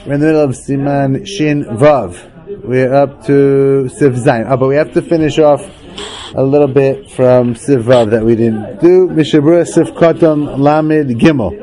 We're in the middle of Siman Shin Vav. We're up to Siv Zayin. But we have to finish off a little bit from Siv Vav that we didn't do. Mishabura Siv Koton Lamed Gimel.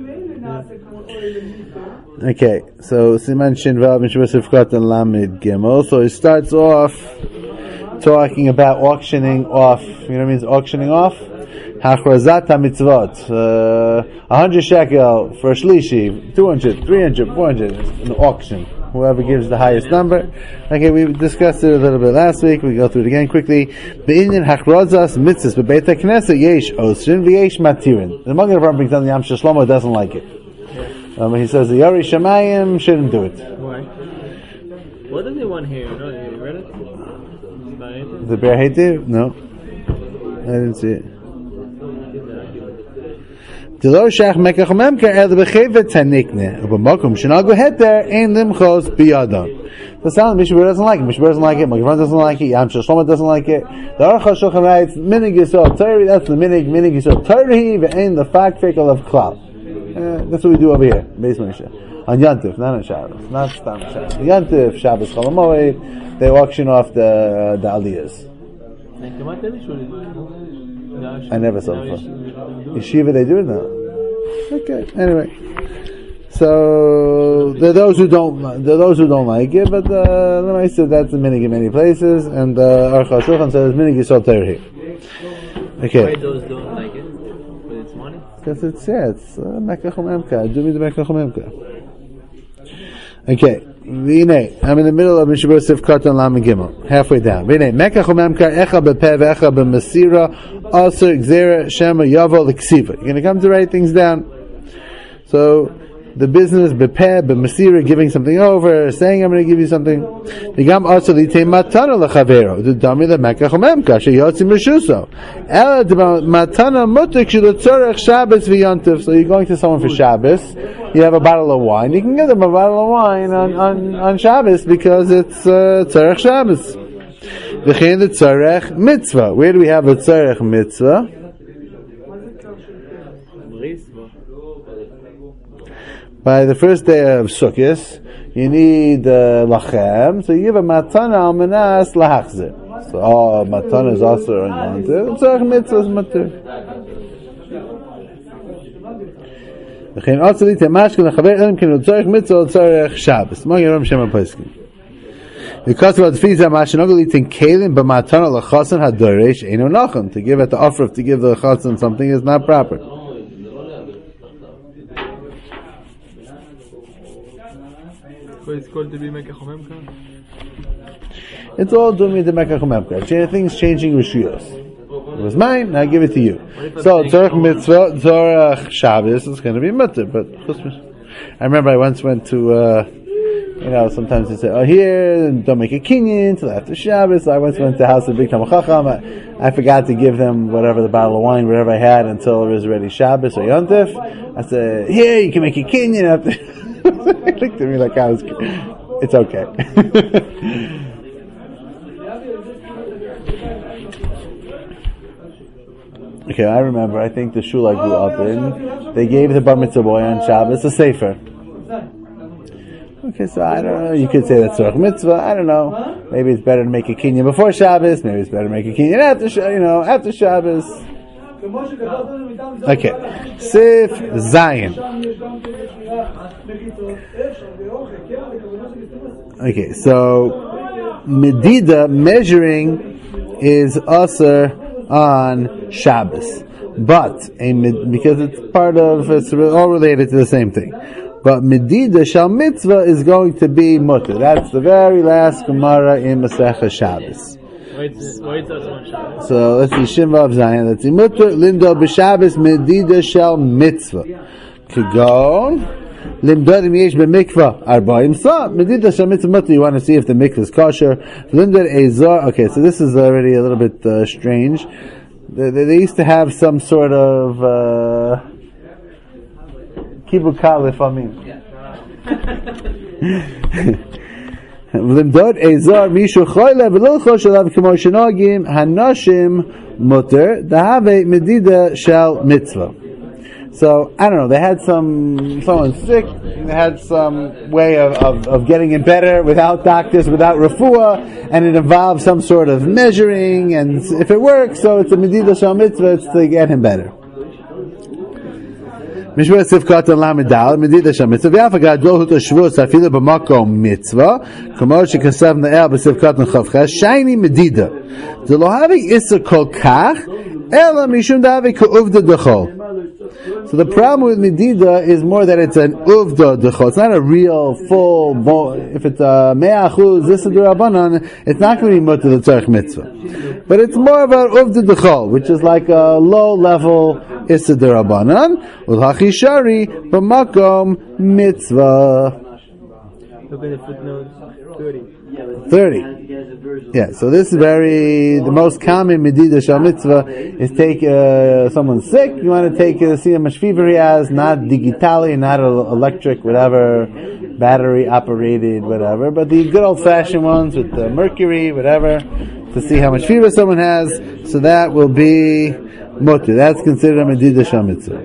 Okay, so Siman Shin Vav, Mishabura Siv Koton Lamed Gimel. So it starts off talking about auctioning off. You know what it means, auctioning off? Hachrazat HaMitzvot. 100 shekel for a shlishi, 200, 300, 400, an auction. Whoever gives the highest number. Okay, we discussed it a little bit last week. We go through it again quickly. Be'inyan hachrazas mitzvahs beBeit HaKnesset yesh osrin v'yesh matirin. The Magen Avraham brings down the Yam Shlomo doesn't like it. He says the Yari Shamayim shouldn't do it. Why? What does he want here? You read it? The Be'er Hetiv? No. I didn't see it. Delor shach mekach memker el bechevet tanikne. Ubamokum shenagu heter ein limchos biyadon. The sound Mishabur doesn't like it. Mishabur doesn't like it. Magen doesn't like it. Yam Shlomo doesn't like it. The Aruch HaShulchan writes minig yisod Torah. That's the minig yisod Torah ve'ein the fact fickle of klal. That's what we do over here. Beis Moshe on Yantif, not on Shabbos, not Stam Shabbos. Yantif, Shabbos, Chol HaMoed, they auction off the aliyahs. I never saw it before. Yeshiva, they do it now. Okay, anyway. So there are those who don't like it, but I said that's a minig in many places, and Aruch HaShulchan says minig yisod Torah here. Okay. Why those don't like it? But it's money. Because it's Mekach Umemka. Do me the Mekach Umemka. Okay. V'inei, I'm in the middle of Mishabur Sif Katan Lam Gimel, halfway down. V'inei, Mekach Umemka Echa Bepev Echa B'Masira Aser Gzera Shema Yavo L'Ksiva. You're going to come to write things down. So the business Bepeh B'Masira, giving something over, saying I'm going to give you something. V'gam Aser L'Itei Matana L'Chavero. Do Dami the Mekach Umemka Sheyotzi Mishuso. Ela Matana Mutek Sh'Lotzorech Shabbos V'Yontif. So you're going to someone for Shabbos. You have a bottle of wine. You can give them a bottle of wine on Shabbos because it's Tzorech Shabbos. V'chein the Tzorech Mitzvah. Where do we have a Tzorech Mitzvah? By the first day of Sukkot, you need lachem. So you give a matana al menas lahachzir. So matana is also on Yontif. Tzorech Mitzvah is matur. V'chein otzeli temashkin l'chaver elim ken l'tzorech mitzvah l'tzorech Shabbos. Mo yerom shem ha'poskim. Because about the fees that mashinogli tin kelim b'matana l'chasan hadoresh eino nachon. To give at the offer to give the chasan something is not proper. It's called to be Mekach Umemka. It's all doing me the Mekach Umemka. Things changing rishuyos. It was mine, now I give it to you. So, Tzorech Mitzvah, Tzorech Shabbos is going to be Mutter, but I remember I once went to, sometimes they say, here, don't make a kinyan until after Shabbos. So I once went to the house of Big Talmid Chacham. I forgot to give them whatever the bottle of wine, whatever I had, until it was ready Shabbos or Yontif. I said, here, you can make a kinyan after. They looked at me like I was, it's okay. Okay, I remember, I think the shul I grew up in, they gave the bar mitzvah boy on Shabbos a sefer. Okay, so I don't know, you could say that's tzorech mitzvah, I don't know. Maybe it's better to make a kinyan before Shabbos, maybe it's better to make a kinyan after Shabbos. Okay, Sif Zayin. Okay, so Medida, measuring, is aser on Shabbos, but because it's all related to the same thing. But Medida Shal Mitzvah is going to be Mutter. That's the very last Gemara in Masechah Shabbos. Why is that on Shabbos? So let's see, Shin Vav Zayin. Let's see, Mutter Lindo b'Shabbos Medida Shal Mitzvah. Kigon Limdodim Yesh b'Mikvah Arba'im Sa Medida Shal Mitzvah Mutter. You want to see if the mikvah is kosher. Limdod Ezor. Okay, so this is already a little bit strange. They used to have some sort of kibukah lefamim. Limdod Ezor Mishu Choyle V'Lo Choshelav K'mo Shenogim Hanashim Mutter Dahave Medida Shal Mitzvah. So, I don't know, they had someone sick, they had some way of getting it better without doctors, without refuah, and it involves some sort of measuring, and if it works, so it's a medida shel mitzvah, it's to get him better. Mishmar Sivkot and Lamidal, medida shel mitzvah, v'afagad lo huto shvus afilu b'makom mitzvah, k'mor shekasav na'el b'sivkot and chavcha, shiny medida. The lohavi issa kol kach, ela mishum davi ka'uvda d'chol. So the problem with medida is more that it's an uvda d'chol. It's not a real full. If it's a me'achuz issa d'rabanan, it's not going to be mutter the tzarich mitzvah. But it's more of an uvda d'chol, which is like a low level issa d'rabanan. Ulhachi shari b'makom mitzvah. Look at the footnote 30. Yeah, so this is the most common medida shel mitzvah is take someone's sick, you want to see how much fever he has, not digitally, not electric, whatever, battery operated, whatever, but the good old fashioned ones with the mercury, whatever, to see how much fever someone has, so that will be mutter. That's considered a medida shel mitzvah.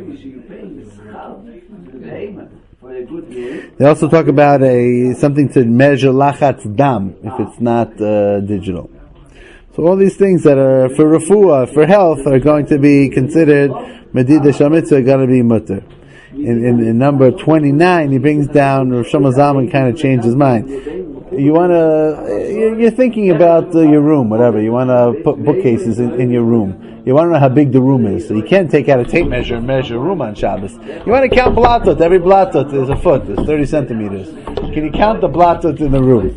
They also talk about something to measure lachatz dam if it's not digital. So all these things that are for refuah, for health, are going to be considered medida shel mitzvah, going to be mutter. In number 29, he brings down Rav Shlomo Zalman kind of changed his mind. You're thinking about your room, whatever. You want to put bookcases in your room. You want to know how big the room is. So you can't take out a tape measure and measure a room on Shabbos. You want to count blatot. Every blatot is a foot. It's 30 centimeters. Can you count the blatot in the room?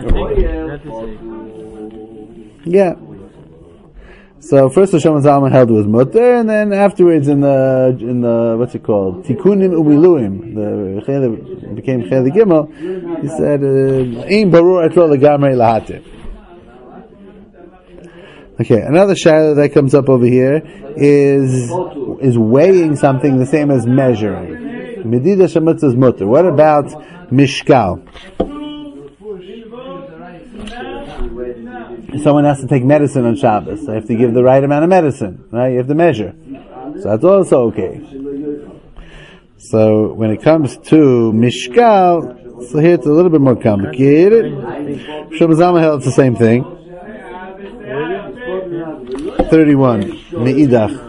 Yeah. So first Rav Shlomo Zalman held it was mutter, and then afterwards in the what's it called? Tikunim umiluim, the became Cheli Gimel. He said, "Ein barur etlo legamrei lahatir." Okay, another shayla that comes up over here is weighing something the same as measuring. Medida shel mitzvah is mutter. What about mishkal? Someone has to take medicine on Shabbos. So you have to give the right amount of medicine, right? You have to measure. So that's also okay. So when it comes to mishkal, so here it's a little bit more complicated. Shlomo Zalman held it's the same thing. 31. Me'idach.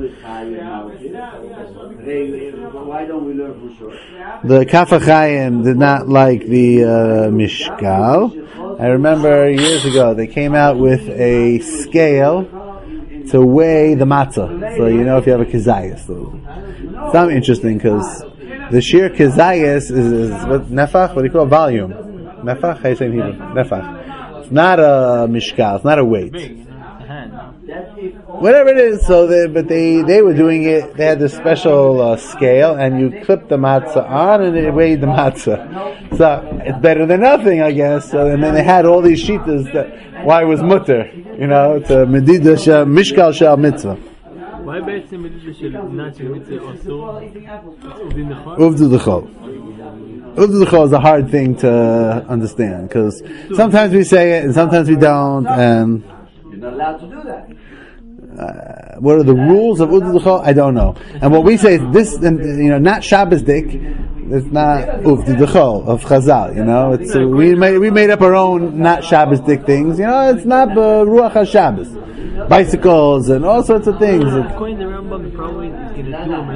The Kaf HaChaim did not like the mishkal. I remember years ago they came out with a scale to weigh the matzah. So you know if you have a kizayas. So it's not interesting because the sheer kizayas is what nefach. What do you call it? Volume? Nefach? How do you say in Hebrew? Nefach. It's not a mishkal. It's not a weight. Whatever it is, so they were doing it. They had this special scale, and you clip the matzah on, and it weighed the matzah. So it's better than nothing, I guess. So, and then they had all these shitas that why it was mutter, it's a medida shel mishkal shel mitzvah. Why בעצם medida shel not shel mitzvah also? Uvdu d'chol. Uvdu d'chol is a hard thing to understand because sometimes we say it and sometimes we don't, and you're not allowed to do that. What are the rules of Uvdu d'chol? I don't know. And what we say is this, not Shabbos dik. It's not Uvdu d'chol of Chazal. It's we made up our own not Shabbos dik things. It's not Ruach HaShabbos. Bicycles and all sorts of things. According to the Rambam, probably is going to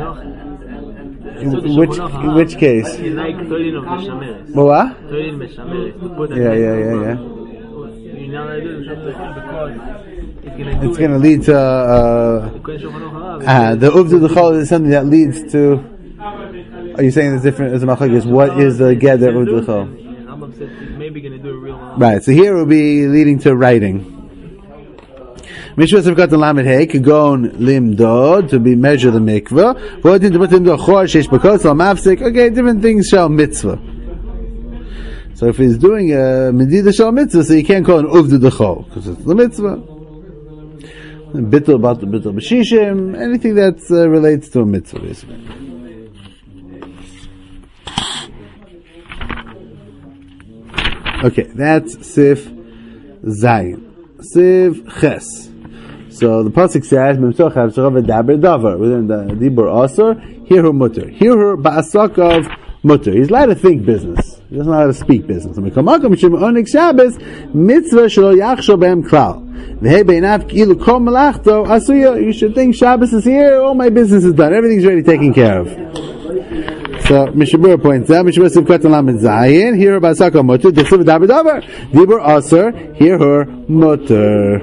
do a melach. In which case? It's like 13 of Meshameres. What? 13 Meshameres. To put Yeah. You're not allowed to do because it's going to lead to the Uvdu d'chol is something that leads to. Are you saying it's different as a machlokes? What is the gather Uvdu d'chol? Rambam said he's maybe going to do a real. Right. So here it will be leading to writing. Mishra Sivkat and Lamed Hey Kagon Limdod to be measure the mikvah. Votin to put him to a chor sheish bakos al mafsik. Okay, different things shall mitzvah. So if he's doing a medida shel mitzvah, so you can't call an uvdu d'chol because it's the mitzvah. Bittul about the bittul b'shishim, anything that relates to a mitzvah, basically. Okay, that's Sif Zayin. Sif Ches. So the pasuk says, "Memsochav sharav daber davar." Within the dibur asur, here her mutter. Here her ba'asakav mutter. He's allowed to think business. He doesn't know how to speak business. Mitzvah shelo yachshov behem klal. You should think Shabbos is here, all my business is done, everything's already taken care of. So Mishabur points out, Mishabur Sivkat Lamed Zayin, here her Basaka Mutter, the Siv Davar Davar, Dibur Aser, here her Mutter.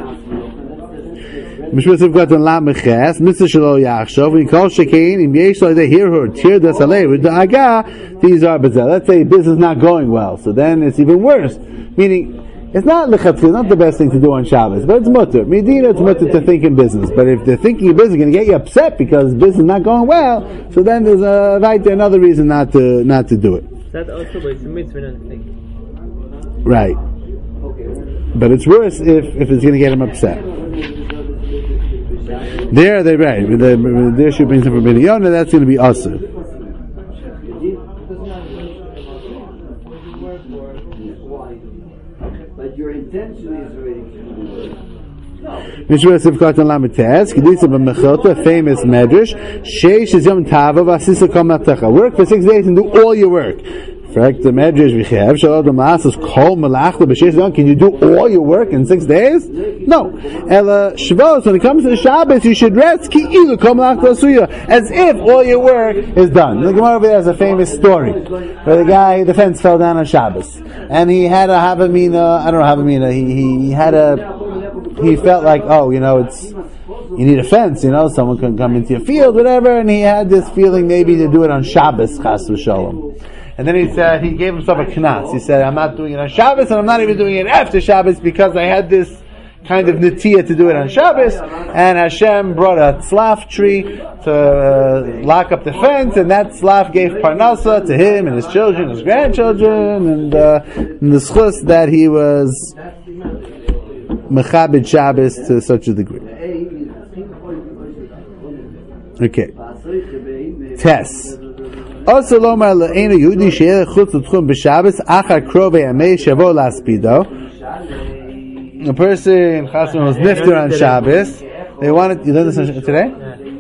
Mishabur Sivkat Lamed Ches, Mr. Shelo Yachshov, we call Shekein, in Yesh they hear her, Tir Das Alei, with the Aga, these are Bazel. Let's say business is not going well, so then it's even worse. Meaning, it's not lechatchil, not the best thing to do on Shabbos, but it's mutter. Medina, it's mutter to think in business. But if they're thinking in business, going to get you upset because business is not going well, so then there's another reason not to do it. That also, but it's a mitzvah, not a thing. Right. But it's worse if it's going to get him upset. There, they're right. There should bring some from Yonah, that's going to be asur. Your intention is already Mishra Sivkat and Lamites, Kedisa B'Mechilta, famous medrash, Sheish is Yom Tava Vasisa Kol Maltecha. Work for 6 days and do all your work. Correct the medrash V'chev Shalom D'Maasas Kol Malachta B'Sheish Yom. Can you do all your work in 6 days? No. Ela Shavuos, when it comes to the Shabbos, you should rest Ki Ilu Kol Malachta Asuya, as if all your work is done. The Gemara over there has a famous story where the fence fell down on Shabbos, and he had a Havamina. I don't know Havamina. He felt like, you need a fence, someone can come into your field, whatever, and he had this feeling maybe to do it on Shabbos, Chas v'Sholom. And then he said, he gave himself a knas. He said, I'm not doing it on Shabbos, and I'm not even doing it after Shabbos, because I had this kind of netiya to do it on Shabbos, and Hashem brought a tzlaf tree to lock up the fence, and that tzlaf gave parnasa to him and his children, his grandchildren, and the schus that he was mechabed Shabbos to such a degree. Okay. Tess. Also lomar le'enu Yehudi she'elech chutz l'tchum b'Shabbos achar krovei amei shavo laspido. A person Chassan was nifter on Shabbos. They wanted. You learned this today?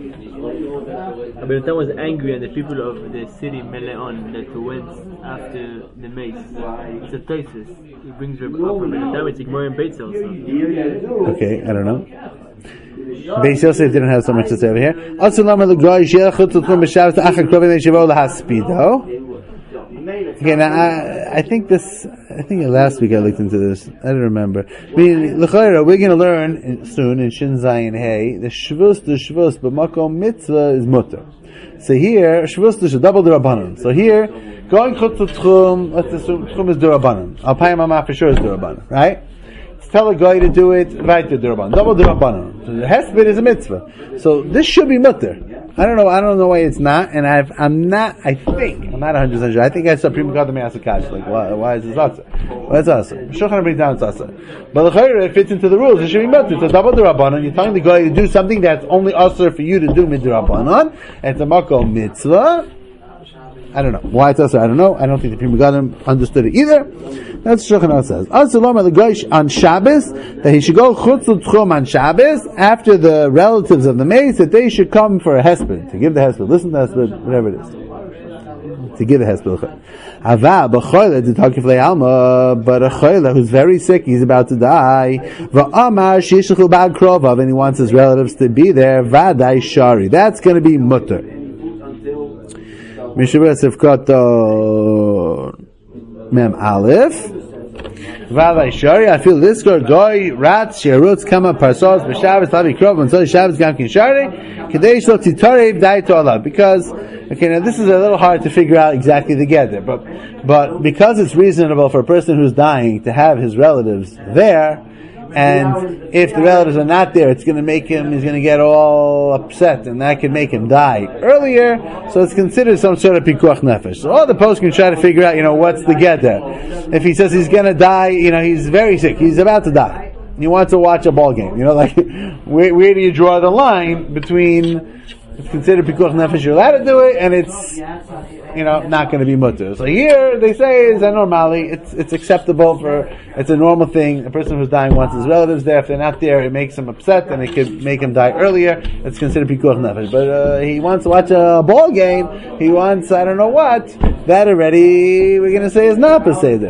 But was angry at the people of the city Meleon that went after the mace. It's a thesis. It brings her up from Benedam. It's more in Beitz also. Okay, I don't know. Beis Yosef didn't have so much to say over here. Also, lama l'goy she'el chutzot kum b'Shabbos achar krovei me'shavol lahaspido. Okay, now I think last week I looked into this. I don't remember. Meaning, l'chayra, we're going to learn soon in Shin Zayin Hey the shvus, but makom mitzvah is mutter. So here, shvus is double the rabbanon. So here, going chutzot tchum, let's assume tchum is the rabbanon. Alpayim Amah for sure is the rabbanon, right? Tell a guy to do it, right to the rabbanon, double the rabbanon. So the hesped is a mitzvah. So this should be mutter. I don't know why it's not, and I'm not 100% sure. I think I saw Prima Kadam ask a kash, like, why is this asa? Why is this asa? Shulchan brings down it's asa. But the it fits into the rules, it should be mutter. So double the rabbanon, you're telling the guy to do something that's only asa for you to do mid rabbanon, and it's a makom mitzvah. I don't know. Why it's asa, I don't know. I don't think the Prima Kadam understood it either. That's what Shulchan says. Also, the guy on Shabbos, that he should go chutz l'tchum on Shabbos, after the relatives of the mace, that they should come for a hesped, to give the hesped, listen to the hesped, whatever it is. To give the hesped. Ava, b'choyle, to talk alma, but a choyle who's very sick, he's about to die, v'amar, shishachul ba'al krovav, and he wants his relatives to be there, v'adai shari. That's going to be mutter. Mishabur Sivkat Mem Aleph. V'alai shari, I feel this girl, goy, rats, sherutz, kama, parsos, b'shabbos, lavi krov, and so Shabbos, gamkin shari, kadei shlo titarev, dai to'alav. Because, okay, now this is a little hard to figure out exactly together, but because it's reasonable for a person who's dying to have his relatives there, and if the relatives are not there, he's going to get all upset, and that can make him die earlier, so it's considered some sort of pikuach nefesh. So all the posts can try to figure out, what's the get there. If he says he's going to die, he's very sick, he's about to die, and he wants to watch a ball game, where do you draw the line between it's considered pikuach nefesh, you're allowed to do it, and it's, not going to be mutter. So here, they say, is a normally, it's acceptable it's a normal thing. A person who's dying wants his relatives there. If they're not there, it makes him upset, and it could make him die earlier. It's considered pikuach nefesh. But he wants to watch a ball game, he wants, I don't know what, that already, we're going to say is not peseder.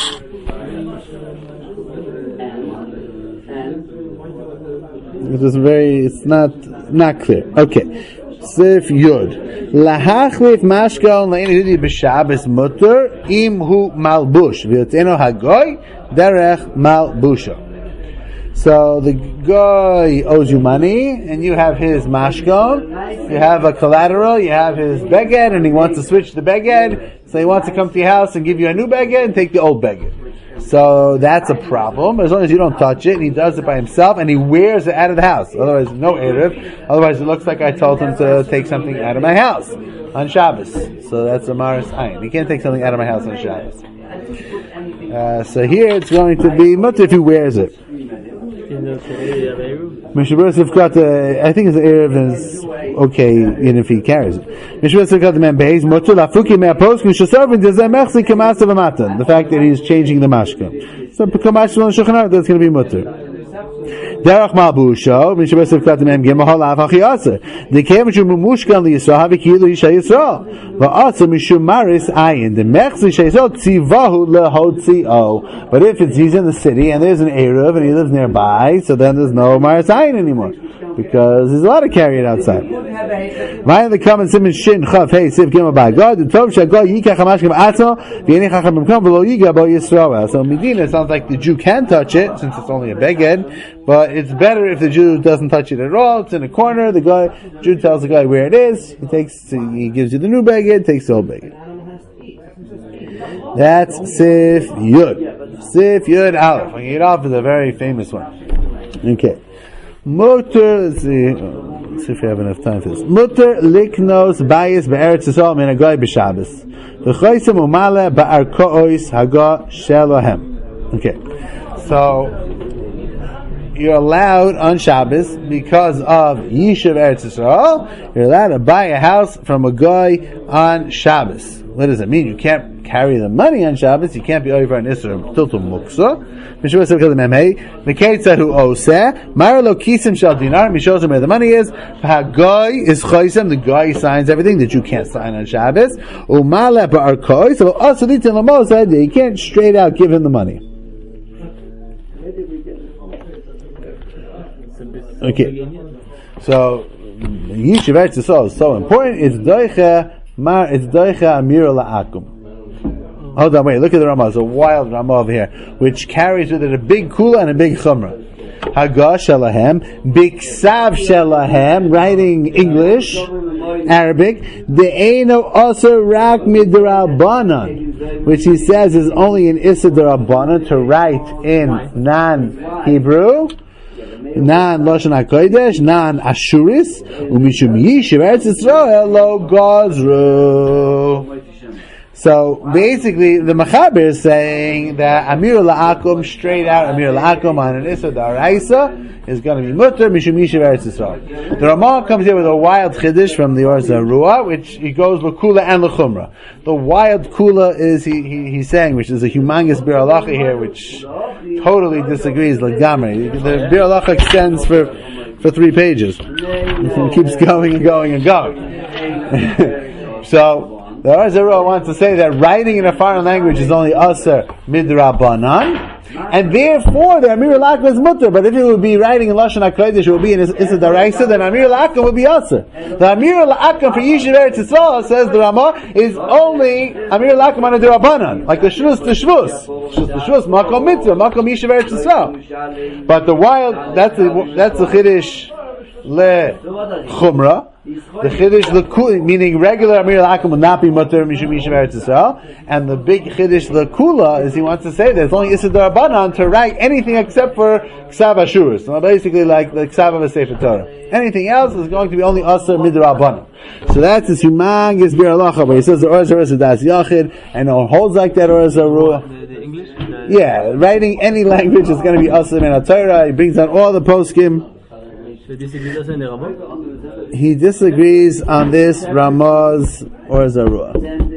It's not clear. Okay. Sif Yud. Lahachlif mashkal la'inididi b'shabes mutter im hu malbush v'yotzeno hagoy derech malbusha. So the guy owes you money, and you have his mashkal, you have a collateral, you have his beged, and he wants to switch the beged, so he wants to come to your house and give you a new beged and take the old beged. So that's a problem, as long as you don't touch it, and he does it by himself, and he wears it out of the house. Otherwise, no Erev. Otherwise, it looks like I told him to take something out of my house on Shabbos. So that's a Maris Ayin. He can't take something out of my house on Shabbos. So here it's going to be mutter if he wears it. Mishabur Sivkat, I think his Erev is okay, even if he carries it. Mishabur Sivkat the man behaves mutter lafuki me'apos mishasorvin dezemechsi kemasav amatan. The fact that he's changing the mashka. So kamash on Shulchan that's going to be mutter. Derech malbusho mishabur Sivkat the man gemahol avachiyasa. The kemishu mumushkan liyisrael havikilu yisha yisrael. Va'asa mishum maris ayin. The mechsi shayisrael tzivahu lehotzio. But if he's in the city and there's an Erev and he lives nearby, so then there's no maris ayin anymore, because he's allowed to carry it outside. Vayim the common siman shin chav hey siv gimel by God the tov shagol yikach hamashkim atzmo v'yeni chacham b'mkom v'lo yiga bo Yisrael. So Medina sounds like the Jew can touch it since it's only a beged, but it's better if the Jew doesn't touch it at all. It's in a corner. The Jew tells the guy where it is. He gives you the new beged, takes the old beged. That's Sif Yud. Sif Yud Aleph. Yud Aleph is a very famous one. Okay. Mutter, let's see if we have enough time for this. Mutter liknos bayis be'eretz Yisrael min hagoy b'Shabbos. V'choisem umale ba'arkois haga shelohem. Okay. So, you're allowed on Shabbos, because of Yishuv Eretz Yisrael, you're allowed to buy a house from a guy on Shabbos. What does it mean? You can't carry the money on Shabbos, you can't be over an Isra Tiltum Muksa. Mishua said, the Ketzah who oseh, Marlo Kisim Shal Dinar, he shows him where the money is. Hagoy is Choisem, the guy signs everything that you can't sign on Shabbos. Umala Ba'arkoi, so also Litin Lamo said that you can't straight out give him the money. Okay. So, Yishuv Eretz Yisrael is so important. It's doicha amir la'akum. Hold on, wait. Look at the Ramah. It's a wild Ramah over here, which carries with it a big kula and a big chumrah. Haga shalahem, biksav shalahem, writing English, Arabic. De'eno also rak midrabanan, which he says is only in Issa Darabanan to write in non-Hebrew. Nan Lashon HaKodesh, Nan Ashuris, Umishum Yishuv Eretz Yisrael Lo Gazru. So basically, the Mechaber is saying that Amir La'akum, straight out Amir La'akum on an Issa D'Oraisa is going to be Mutter Mishum Yishuv Eretz Yisrael. The Ramah comes here with a wild Chiddush from the Or Zarua, which he goes L'Kula and L'Chumra. The wild Kula is he's saying, which is a humongous Bir Halacha here, which totally disagrees L'Gamri. The Bir Halacha extends for 3 pages. It keeps going and going and going. So the Or Zarua wants to say that writing in a foreign language is only Aser Midrabanan, and therefore the Amir L'Akum is Mutter. But if it would be writing in Lashon HaKodesh, it would be in Issa D'Oraisa, then Amir L'Akum would be Aser. The Amir L'Akum for Yishuv Eretz Yisrael, says the Ramah, is only Amir L'Akum on a D'Rabanan, like the Shvus to Shvus. Shvus to Shvus, Makom Mitzvah, Makom Yishuv Eretz Yisrael. But the wild, that's the Chiddush Le Chumra. The Chiddush L'Kula, meaning regular Amir L'Akum will not be Mutter Mishum Yishuv Eretz Yisrael, and the big Chiddush L'Kula is he wants to say that it's only Issa D'Rabanan to write anything except for Ksav Ashurus, so basically like the Ksav of a Sefer Torah. Anything else is going to be only Asa Midrabanan. So that's this humongous Bir Halacha, where he says the Or Zarua is Das Yachid, and no one holds like that Or Zarua. The English? Yeah, writing any language is going to be Asa Min HaTorah. He brings down all the poskim. So disagrees also in the Ramah? He disagrees on this Ramaz or Zarua.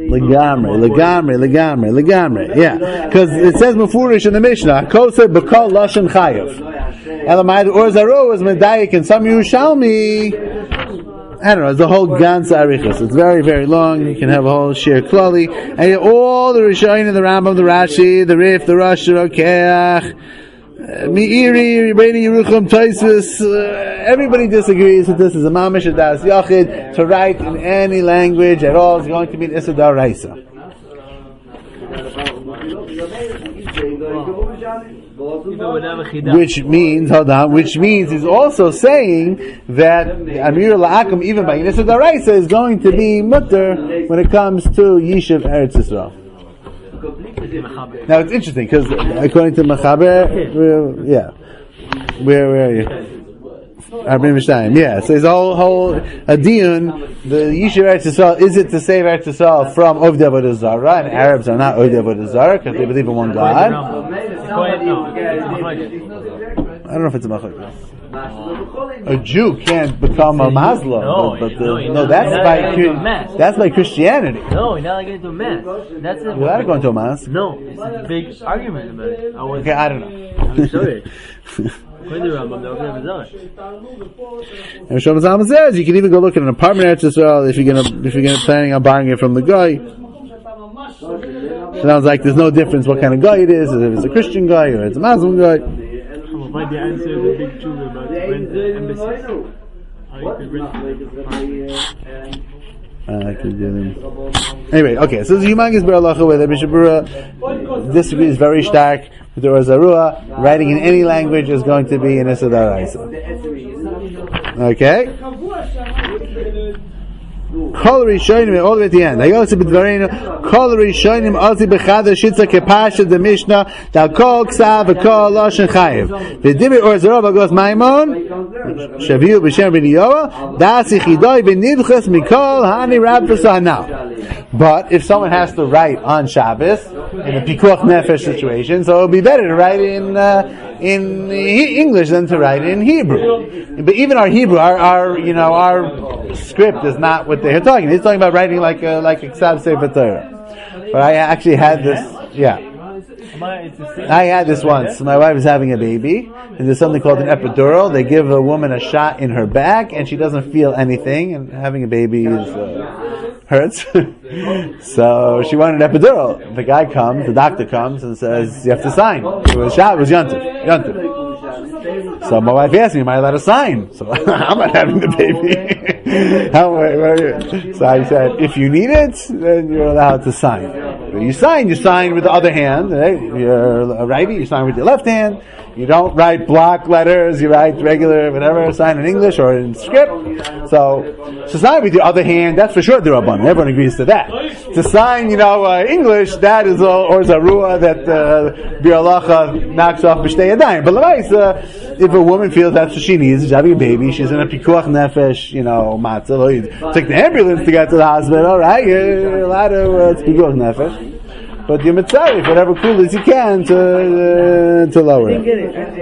Legamre. Yeah. Because it says Mufurish in the Mishnah, Koser B'kol Lashon Chayev. Elamai or Zarua was Medayik and some Yerushalmi. I don't know, it's a whole Gans Arichas. It's very, very long. You can have a whole Shir Klali. And all the Rishonim, the Rambam, the Rashi, the Rif, the Rosh Rokeach, Meiri, Rebbeinu Yerucham, Tosfos, everybody disagrees that this is a Mamish Adas Yachid. To write in any language at all is going to be an Issa D'Oraisa. Which means he's also saying that Amir La'akum, even by Issa D'Oraisa, is going to be mutter when it comes to Yishuv Eretz Yisrael. Now it's interesting because according to Mechaber, where are you? Arbim Mishnayim. Yeah, so there's a whole diyun. The Yishuv Eretz Yisrael, is it to save Eretz Yisrael from Ovdei Avodah Zarah? And Arabs are not Ovdei Avodah Zarah because they believe in one God. I don't know if it's a machlokes. A Jew can't become a Muslim, that's by Christianity. No, you're not allowed to go into a mass. That's it. You're allowed to go into a mass. No, it's a big argument about it. Okay, I don't know. I'm sorry. And Shlomo Zalman says you can even go look at an apartment in Eretz Yisrael if you're gonna planning on buying it from the guy. Sounds like there's no difference what kind of guy it is, if it's a Christian guy or it's a Muslim guy. Why the answer is a big truth about rent embassies? Anyway, okay, so the humongous Baralacha where the Bishop Bura disagrees very stark with the Zarua. Writing in any language is going to be an Issa D'Oraisa. Okay? Kol Rishonim all the way at the end. Hayos b'dvarenu Kol Rishonim alti b'chadar shitza kepasha the Mishnah dal kol ksav v'kol lashon chayev v'dibir or Zarova goes Maimon shaviu b'shem b'niyoah das yichidoi v'nidchas mikol hani rab v'sahanal. But if someone has to write on Shabbos in a pikuach nefesh situation, so it would be better to write in English than to write in Hebrew. But even our Hebrew, our script is not what they're talking. He's talking about writing like a Ksav Sefer Torah. But I actually had this. Yeah. I had this once. My wife is having a baby, and there's something called an epidural. They give a woman a shot in her back, and she doesn't feel anything. And having a baby hurts. So she wanted an epidural. The guy comes, the doctor comes, and says, "You have to sign." It was Yantiv. So my wife asked me, "Am I allowed to sign?" So I'm not having the baby. So I said, "If you need it, then you're allowed to sign. You sign with the other hand. Right? You're a righty, you sign with your left hand. You don't write block letters, you write regular, whatever, sign in English or in script. So sign with your other hand, that's for sure the Rabban. Everyone agrees to that. To sign, English, that is or Zarua that Bir Alacha knocks off B'shtei Yadayim. But if a woman feels that's what she needs, she's having a baby, she's in a pikuach nefesh, matzah, take the ambulance to get to the hospital, right? You're allowed to pikuach nefesh. But you're mitzvah, whatever cool as you can to lower it.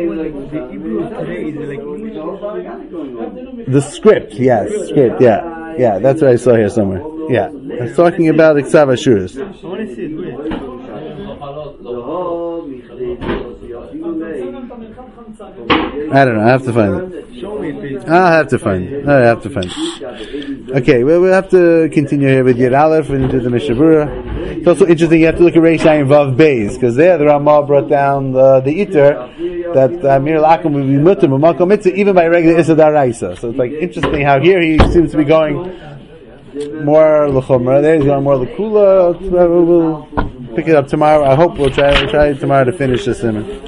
The script, yes, yeah. That's what I saw here somewhere. Yeah, I was talking about the Ksav Ashuras. I want to see it. I don't know. I have to find it. I have to find it. Okay, well, we'll have to continue here with Yud Aleph and do the Mishnah Berurah. It's also interesting. You have to look at Reish Ayin Vav Beis because there the Ramah brought down the Iter that Amir L'Akum would be mutter b'makom mitzvah even by regular Issa D'Oraisa. So it's like interesting how here he seems to be going more l'chumra. There he's going more l'kula. We'll pick it up tomorrow. I hope we'll try tomorrow to finish this simon.